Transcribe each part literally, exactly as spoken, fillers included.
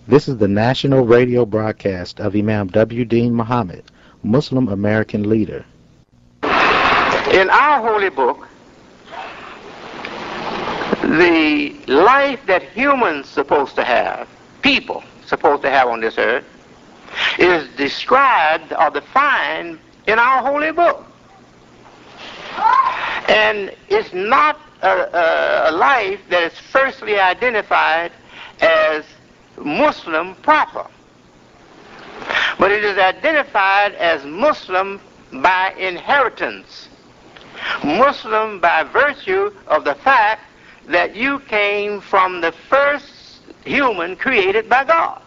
This is the national radio broadcast of Imam W. Deen Muhammad, Muslim American leader. In our holy book, the life that humans supposed to have, people supposed to have on this earth, is described or defined in our holy book. And it's not a, a, a life that is firstly identified as Muslim proper, but it is identified as Muslim by inheritance, Muslim by virtue of the fact that you came from the first human created by God.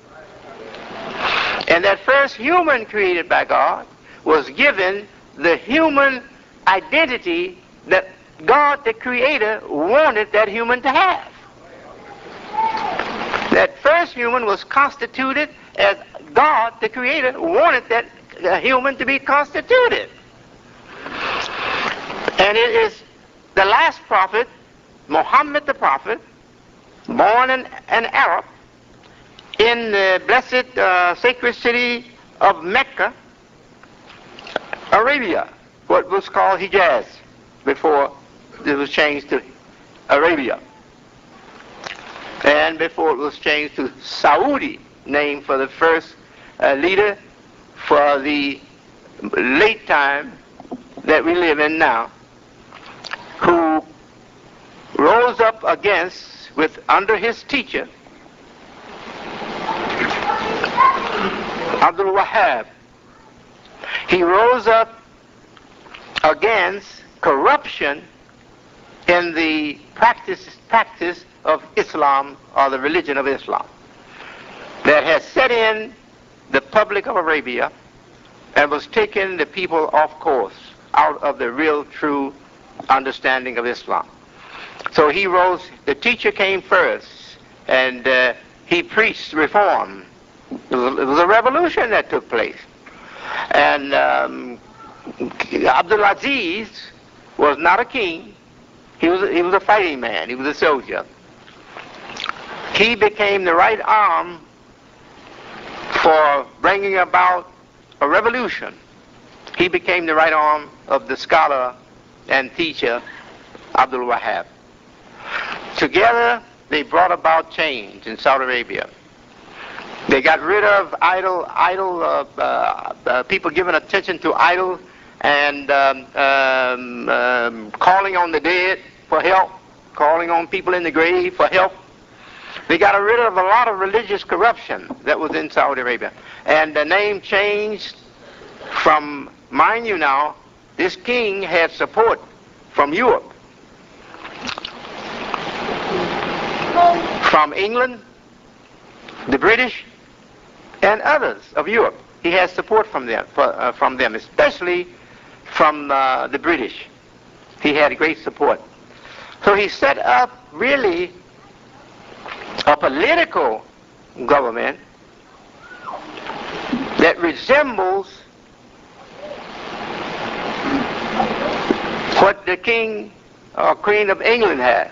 And that first human created by God was given the human identity that God the Creator wanted that human to have. That first human was constituted as God the Creator wanted that uh, human to be constituted. And it is the last prophet, Muhammad the prophet, born an, an Arab in the blessed uh, sacred city of Mecca, Arabia, what was called Hijaz before it was changed to Arabia, and before it was changed to Saudi, named for the first uh, leader for the late time that we live in now, who rose up against, with under his teacher, Abdul Wahab. He rose up against corruption in the practice, practice of Islam, or the religion of Islam, that has set in the public of Arabia and was taking the people off course, out of the real, true understanding of Islam. So he rose, the teacher came first, and uh, he preached reform. It was, it was a revolution that took place. And um, Abdul Aziz was not a king. He was, he was a fighting man. He was a soldier. He became the right arm for bringing about a revolution. He became the right arm of the scholar and teacher, Abdul Wahab. Together, they brought about change in Saudi Arabia. They got rid of idle, idle uh, uh, uh, people giving attention to idle and um, um, um, calling on the dead for help, calling on people in the grave for help. They got rid of a lot of religious corruption that was in Saudi Arabia. And the name changed from, mind you now, this king had support from Europe, from England, the British, and others of Europe. He has support from them, for, uh, from them, especially from uh, the British. He had great support. So he set up really a political government that resembles what the king or queen of England had,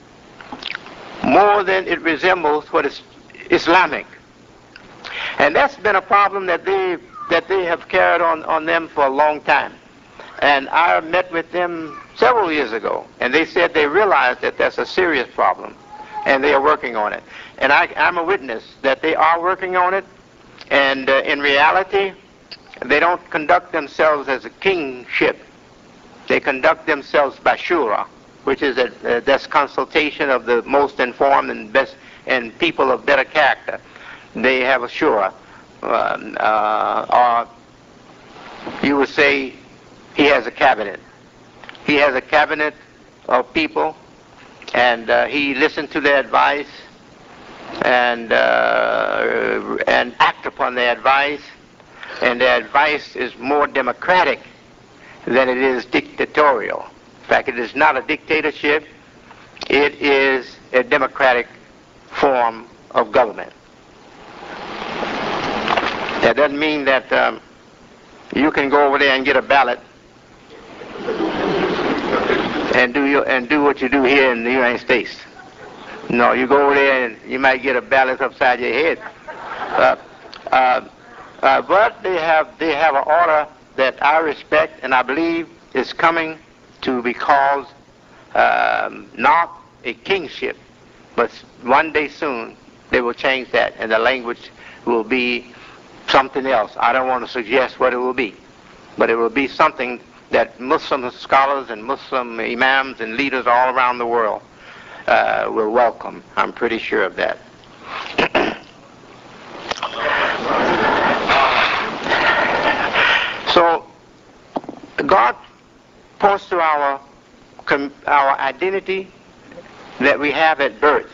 more than it resembles what is Islamic. And that's been a problem that they that they have carried on on them for a long time. And I met with them several years ago, and they said they realized that that's a serious problem, and they are working on it. And I, I'm a witness that they are working on it, and uh, in reality, they don't conduct themselves as a kingship. They conduct themselves by shura, which is a, a that's consultation of the most informed and best and people of better character. They have a shura, uh, uh, or you would say he has a cabinet. He has a cabinet of people, and uh, he listens to their advice and uh, and act upon their advice, and their advice is more democratic than it is dictatorial. In fact, it is not a dictatorship. It is a democratic form of government. That doesn't mean that um, you can go over there and get a ballot and do your, and do what you do here in the United States. No, you go over there and you might get a balance upside your head. Uh, uh, uh, but they have they have an order that I respect and I believe is coming to be called um, not a kingship, but one day soon they will change that and the language will be something else. I don't want to suggest what it will be, but it will be something that Muslim scholars and Muslim imams and leaders all around the world uh, will welcome. I'm pretty sure of that. So God points to our our identity that we have at birth.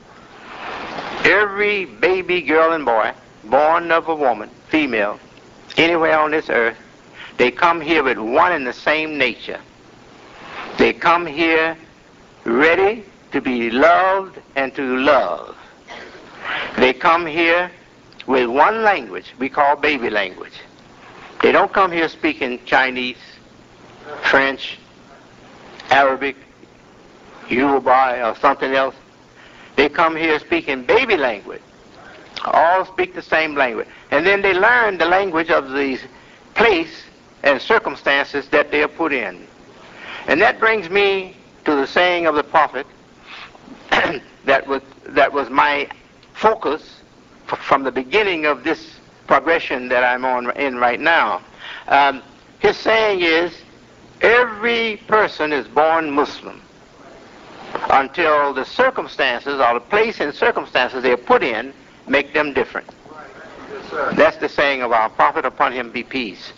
Every baby girl and boy born of a woman, female, anywhere on this earth, they come here with one and the same nature. They come here ready to be loved and to love. They come here with one language we call baby language. They don't come here speaking Chinese, French, Arabic, Yoruba, or something else. They come here speaking baby language. All speak the same language. And then they learn the language of the place and circumstances that they are put in. And that brings me to the saying of the prophet that was that was my focus f- from the beginning of this progression that I'm on in right now. Um, his saying is, every person is born Muslim until the circumstances or the place and circumstances they are put in make them different. Yes, that's the saying of our prophet, upon him be peace.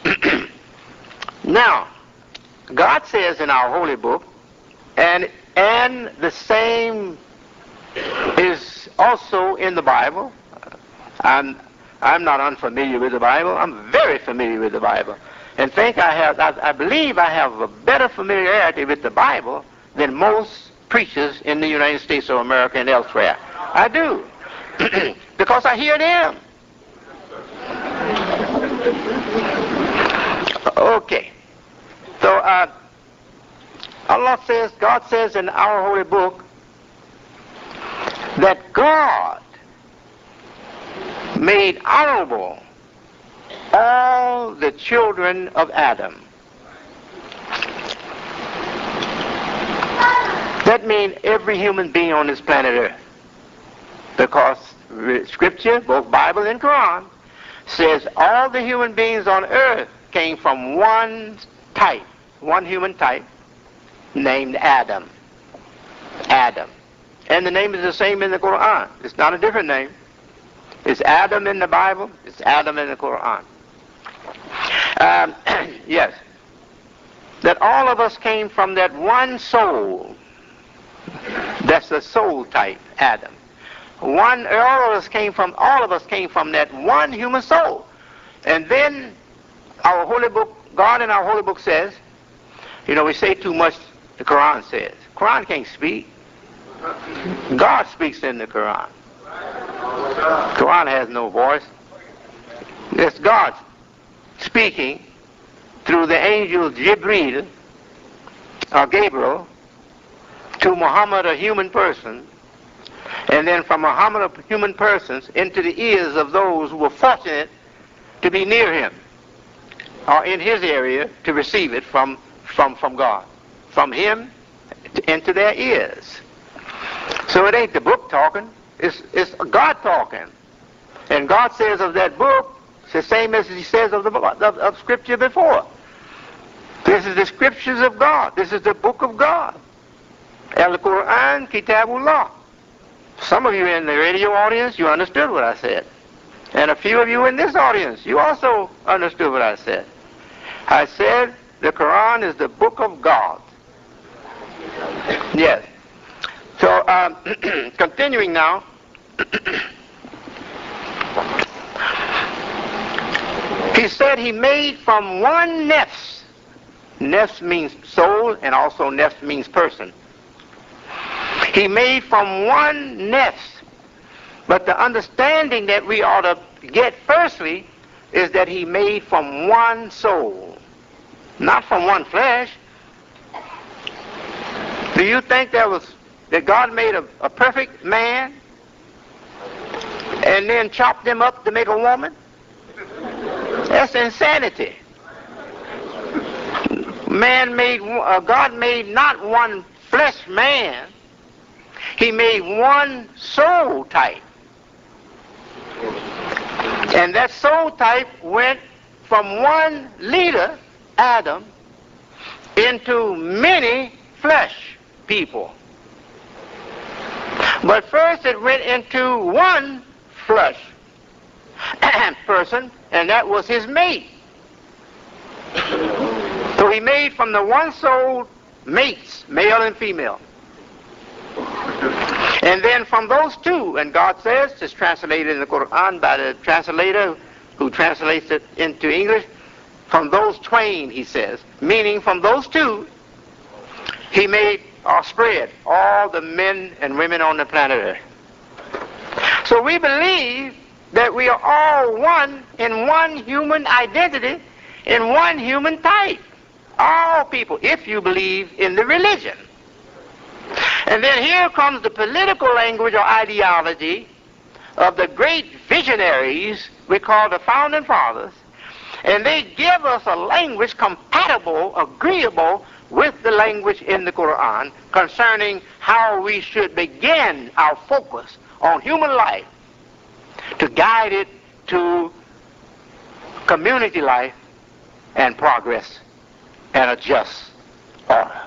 Now, God says in our holy book, and and the same is also in the Bible. I'm I'm not unfamiliar with the Bible. I'm very familiar with the Bible. In fact, I have I, I believe I have a better familiarity with the Bible than most preachers in the United States of America and elsewhere. I do. Because I hear them. Okay. So uh, Allah says, God says in our holy book that God made honorable all the children of Adam. That means every human being on this planet Earth. Because Scripture, both Bible and Quran, says all the human beings on earth came from one type, one human type, named Adam. Adam. And the name is the same in the Quran. It's not a different name. It's Adam in the Bible. It's Adam in the Quran. Um, yes. That all of us came from that one soul. That's the soul type, Adam. One, all of us came from, all of us came from that one human soul. And then our holy book, God in our holy book says, you know, we say too much, the Quran says. Quran can't speak. God speaks in the Quran. Quran has no voice. It's God speaking through the angel Jibreel, or Gabriel, to Muhammad, a human person, and then from Muhammad, a human persons, into the ears of those who were fortunate to be near him, or in his area to receive it from, from, from God, from him to, into their ears. So it ain't the book talking, it's, it's God talking. And God says of that book, it's the same as he says of the of, of Scripture before. This is the Scriptures of God. This is the book of God. Al-Quran, Kitabullah. Some of you in the radio audience, you understood what I said. And a few of you in this audience, you also understood what I said. I said the Quran is the book of God. Yes. So, um, continuing now. He said he made from one nefs. Nefs means soul, and also nefs means person. He made from one nefs. But the understanding that we ought to get firstly is that he made from one soul, not from one flesh. Do you think there was that God made a, a perfect man and then chopped him up to make a woman? That's insanity. Man made, uh, God made not one flesh man, he made one soul type. And that soul type went from one leader, Adam, into many flesh people. But first it went into one flesh person, and that was his mate. So he made from the one soul mates, male and female. And then from those two, and God says, it's translated in the Quran by the translator who translates it into English, from those twain, he says, meaning from those two, he made or spread all the men and women on the planet Earth. So we believe that we are all one in one human identity, in one human type. All people, if you believe in the religion. And then here comes the political language or ideology of the great visionaries we call the Founding Fathers, and they give us a language compatible, agreeable with the language in the Quran concerning how we should begin our focus on human life to guide it to community life and progress and a just order.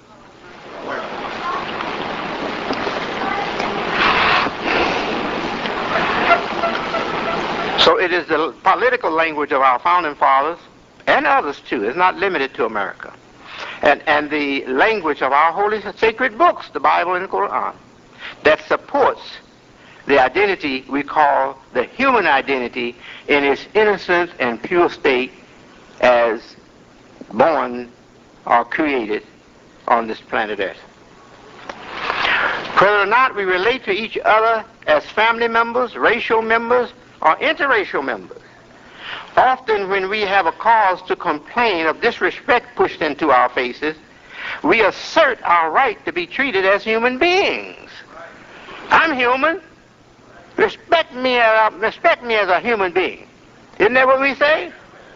So it is the political language of our Founding Fathers and others too. It's not limited to America. And, and the language of our holy sacred books, the Bible and the Quran, that supports the identity we call the human identity in its innocent and pure state as born or created on this planet Earth. Whether or not we relate to each other as family members, racial members, or interracial members, often when we have a cause to complain of disrespect pushed into our faces, we assert our right to be treated as human beings. I'm human. Respect me, uh, respect me as a human being. Isn't that what we say?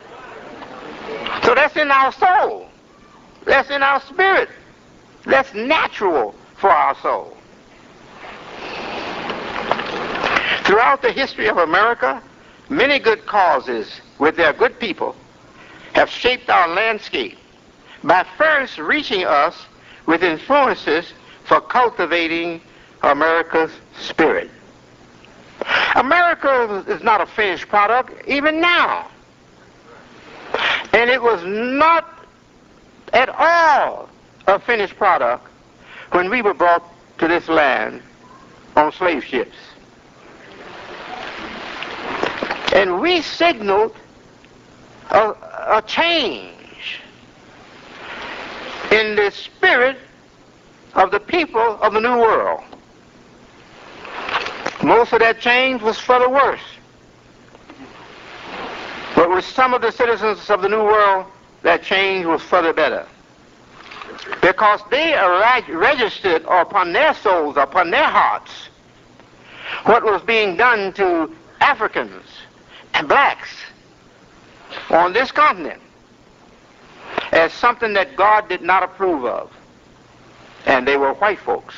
So that's in our soul. That's in our spirit. That's natural for our soul. Throughout the history of America, many good causes with their good people have shaped our landscape by first reaching us with influences for cultivating America's spirit. America is not a finished product even now. And it was not at all a finished product when we were brought to this land on slave ships. And we signaled a, a change in the spirit of the people of the New World. Most of that change was for the worse. But with some of the citizens of the New World, that change was for the better. Because they registered upon their souls, upon their hearts, what was being done to Africans and blacks on this continent as something that God did not approve of. And they were white folks.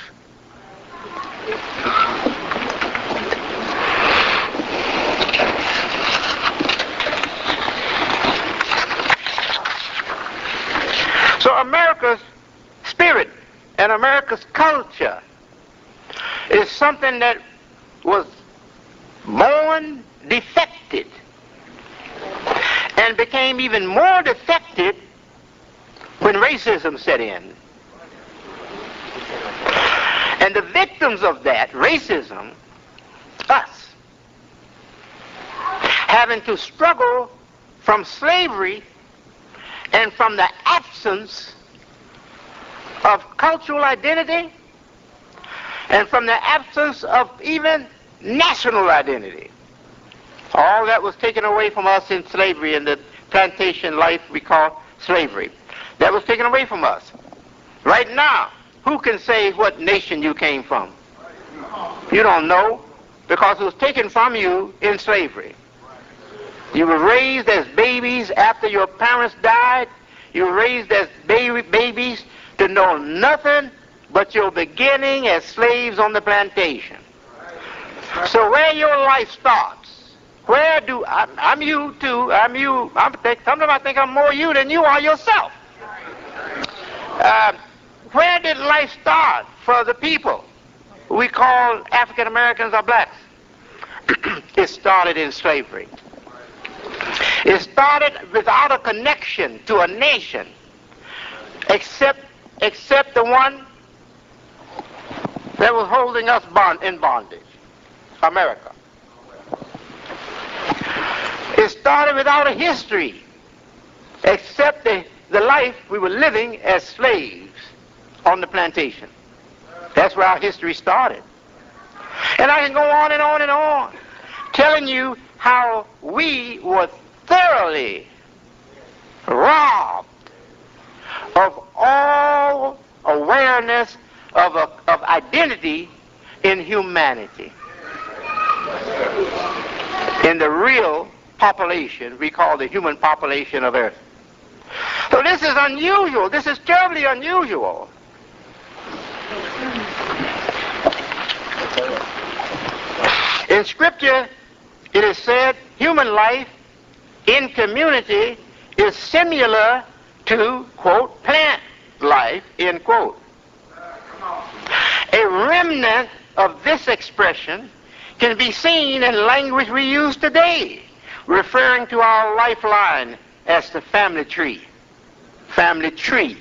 So America's spirit and America's culture is something that was born defected and became even more defected when racism set in. And the victims of that racism, us, having to struggle from slavery and from the absence of cultural identity and from the absence of even national identity. All that was taken away from us in slavery, in the plantation life we call slavery. That was taken away from us. Right now, who can say what nation you came from? You don't know, because it was taken from you in slavery. You were raised as babies after your parents died. You were raised as baby, babies to know nothing but your beginning as slaves on the plantation. So where your life starts, where do, I'm, I'm you too, I'm you, I'm, sometimes I think I'm more you than you are yourself. Uh, where did life start for the people we call African Americans or blacks? It started in slavery. It started without a connection to a nation except except the one that was holding us bond in bondage, America. It started without a history except the, the life we were living as slaves on the plantation. That's where our history started. And I can go on and on and on, telling you how we were thoroughly robbed of all awareness of, a, of identity in humanity. In the real population we call the human population of Earth. So this is unusual. This is terribly unusual. In Scripture, it is said human life in community is similar to, quote, plant life, end quote. A remnant of this expression can be seen in language we use today, referring to our lifeline as the family tree. Family tree.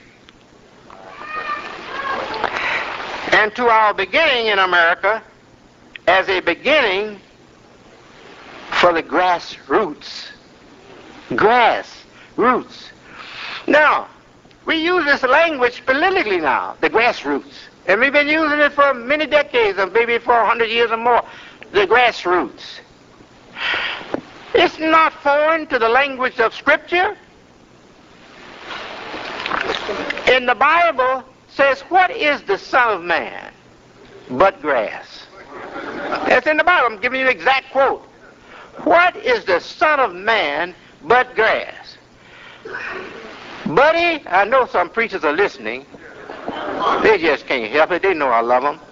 And to our beginning in America as a beginning for the grassroots. Grassroots. Now, we use this language politically now, the grassroots. And we've been using it for many decades, or maybe for a hundred years or more. The grassroots. It's not foreign to the language of Scripture. In the Bible says, what is the Son of Man but grass? That's in the Bible. I'm giving you an exact quote. What is the Son of Man but grass? Buddy, I know some preachers are listening. They just can't help it. They know I love them.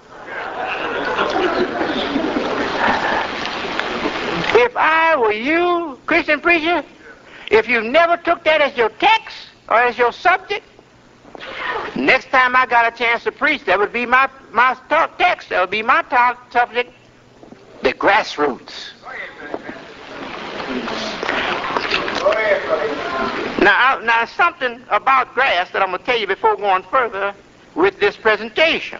If I were you, Christian preacher, if you never took that as your text or as your subject, next time I got a chance to preach, that would be my, my talk text. That would be my talk subject, the grassroots. Now, now, something about grass that I'm going to tell you before going further with this presentation.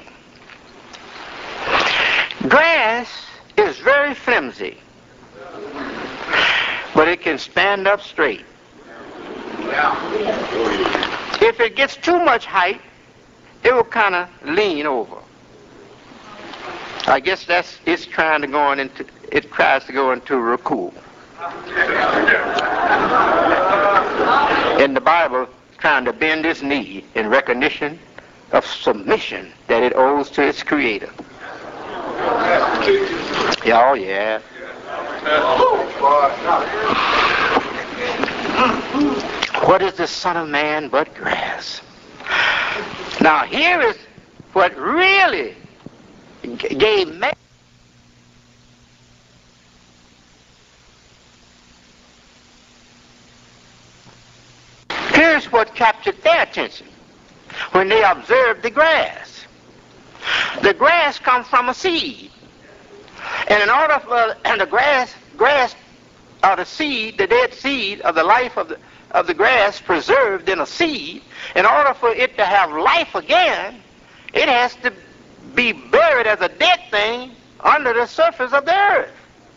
Grass is very flimsy, but it can stand up straight. If it gets too much height, it will kind of lean over. I guess that's it's trying to go into it tries to go into Raku. In the Bible, trying to bend its knee in recognition of submission that it owes to its Creator. Yeah, oh yeah. What is the Son of Man but grass? Now here is what really gave man. Here's what captured their attention when they observed the grass. The grass comes from a seed. And in order for and the grass, grass or the seed, the dead seed of the life of the, of the grass preserved in a seed, in order for it to have life again, it has to be buried as a dead thing under the surface of the earth.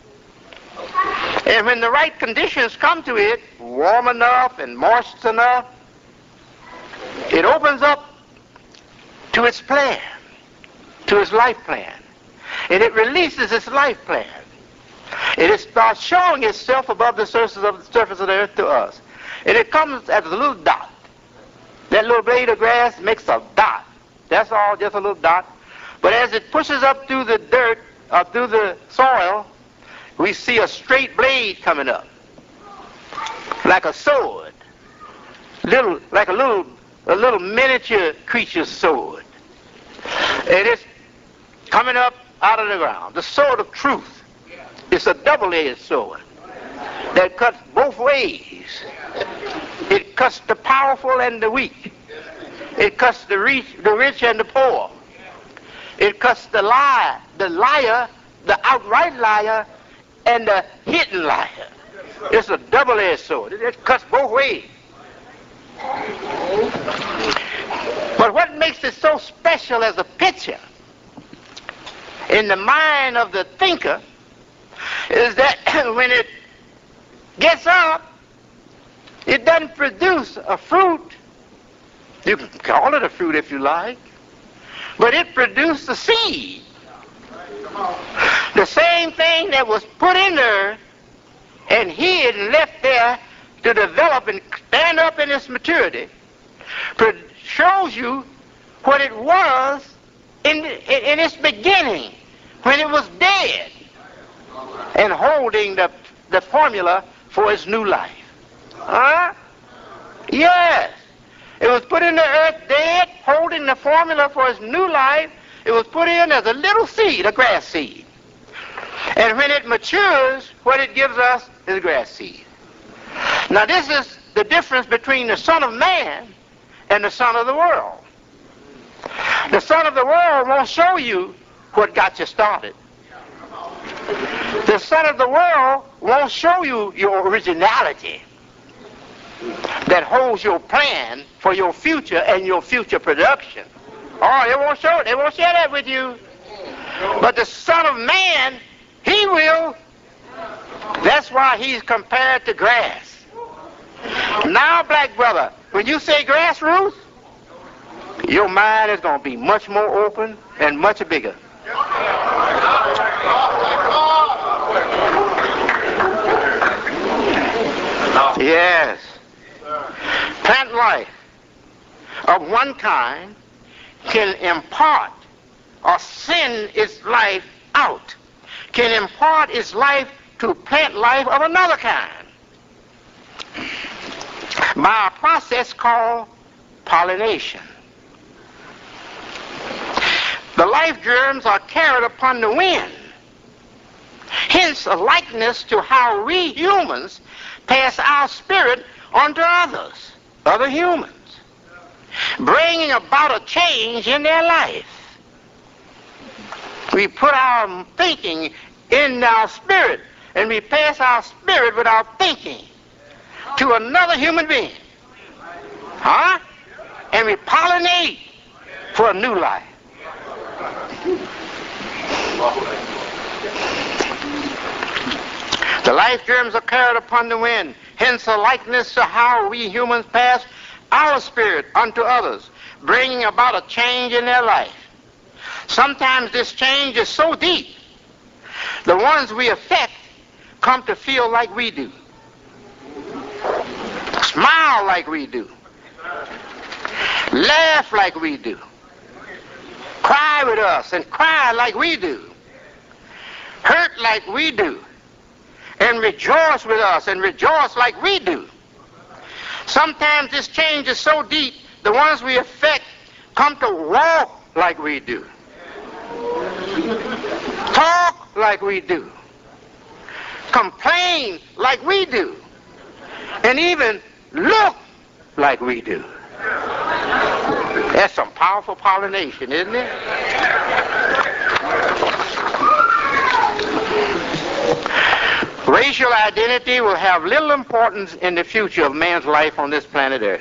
And when the right conditions come to it, warm enough and moist enough, it opens up to its plan, to its life plan. And it releases its life plan. And it starts showing itself above the surface of the surface of the earth to us. And it comes as a little dot. That little blade of grass makes a dot That's all, just a little dot. But as it pushes up through the dirt, or through the soil, we see a straight blade coming up, like a sword, little, like a little, a little miniature creature's sword. And it's coming up out of the ground. The sword of truth. It's a double-edged sword that cuts both ways. It cuts the powerful and the weak. It cuts the rich, the rich and the poor. It cuts the liar, the liar, the outright liar, and the hidden liar. It's a double-edged sword. It, it cuts both ways. But what makes it so special as a picture in the mind of the thinker is that when it gets up, it doesn't produce a fruit. You can call it a fruit if you like, but it produced a seed. The same thing that was put in there and hid and left there to develop and stand up in its maturity shows you what it was in, in, in its beginning, when it was dead and holding the, the formula for its new life. Huh? Yes. It was put in the earth dead, holding the formula for its new life. It was put in as a little seed, a grass seed. And when it matures, what it gives us is grass seed. Now this is the difference between the Son of Man and the son of the world. The son of the world won't show you what got you started. The son of the world won't show you your originality that holds your plan for your future and your future production. Oh, they won't show it. They won't share that with you. But the Son of Man, he will. That's why he's compared to grass. Now, black brother, when you say grassroots, your mind is going to be much more open and much bigger. Yes. Plant life of one kind can impart or send its life out, can impart its life to plant life of another kind by a process called pollination. The life germs are carried upon the wind, hence a likeness to how we humans pass our spirit on to others, other humans, bringing about a change in their life. We put our thinking in our spirit, and we pass our spirit with our thinking to another human being. Huh? And we pollinate for a new life. The life germs are carried upon the wind, hence a likeness to how we humans pass our spirit unto others, bringing about a change in their life. Sometimes this change is so deep, the ones we affect come to feel like we do, smile like we do, laugh like we do, cry with us and cry like we do, hurt like we do, and rejoice with us and rejoice like we do. Sometimes this change is so deep, the ones we affect come to walk like we do, talk like we do, complain like we do, and even look like we do. That's some powerful pollination, isn't it? Racial identity will have little importance in the future of man's life on this planet Earth.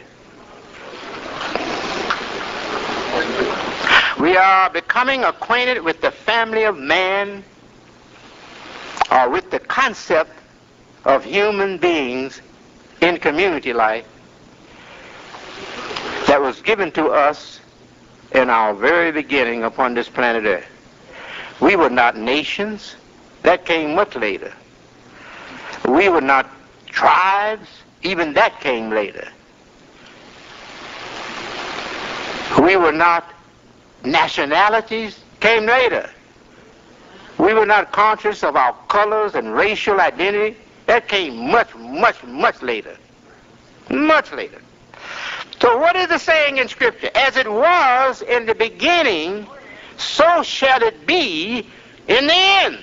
We are becoming acquainted with the family of man, or with the concept of human beings in community life that was given to us in our very beginning upon this planet Earth. We were not nations. That came much later. We were not tribes. Even that came later. We were not nationalities came later. We were not conscious of our colors and racial identity. That came much, much, much later. Much later. So what is the saying in Scripture? As it was in the beginning, so shall it be in the end.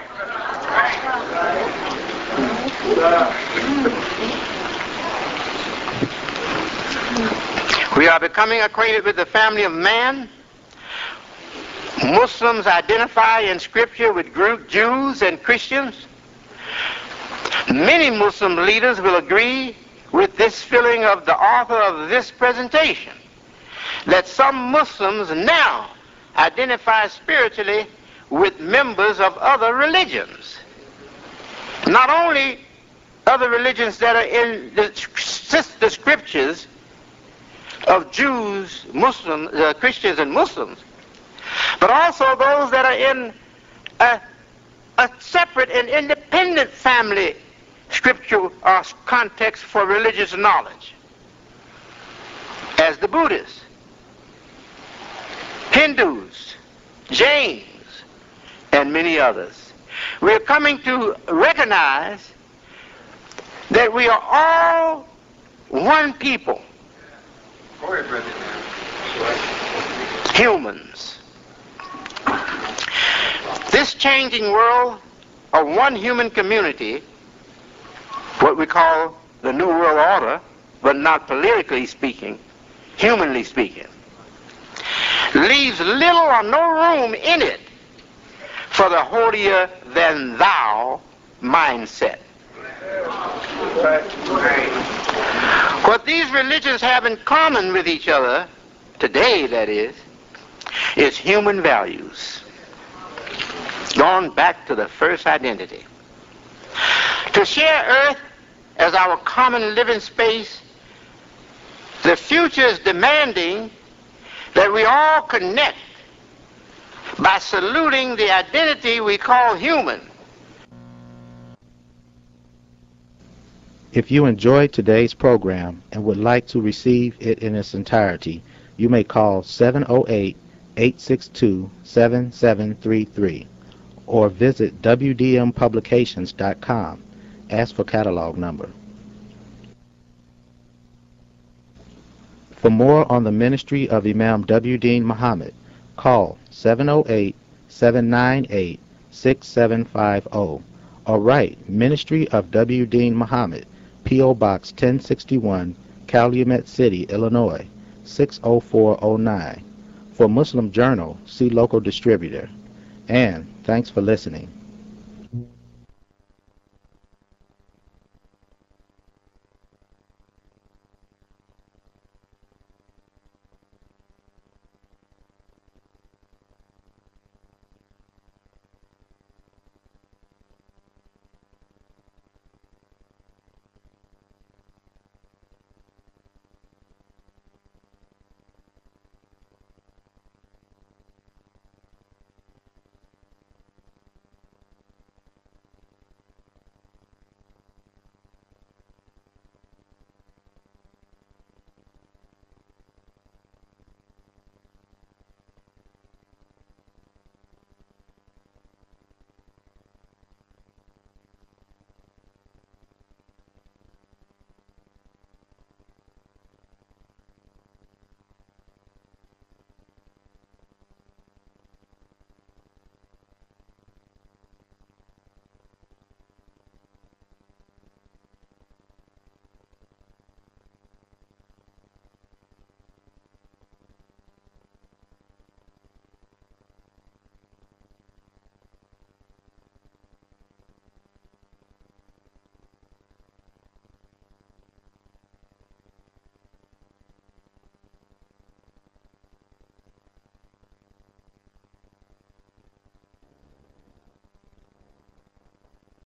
We are becoming acquainted with the family of man. Muslims identify in Scripture with group Jews and Christians. Many Muslim leaders will agree with this feeling of the author of this presentation, that some Muslims now identify spiritually with members of other religions. Not only other religions that are in the, the scriptures of Jews, Muslims, uh, Christians and Muslims, but also those that are in a, a separate and independent family scripture or context for religious knowledge, as the Buddhists, Hindus, Jains, and many others. We are coming to recognize that we are all one people, humans. This changing world of one human community, what we call the New World Order, but not politically speaking, humanly speaking, leaves little or no room in it for the holier-than-thou mindset. What these religions have in common with each other, today that is, is human values, going back to the first identity. To share Earth as our common living space, the future is demanding that we all connect by saluting the identity we call human. If you enjoyed today's program and would like to receive it in its entirety, you may call seven oh eight, eight six two, seven seven three three or visit W D M publications dot com. Ask for catalog number. For more on the ministry of Imam W. Deen Muhammad, call seven oh eight, seven nine eight, six seven five zero or write Ministry of W. Deen Muhammad, P O Box ten sixty-one, Calumet City, Illinois, six oh four oh nine. For Muslim Journal, see local distributor. And thanks for listening.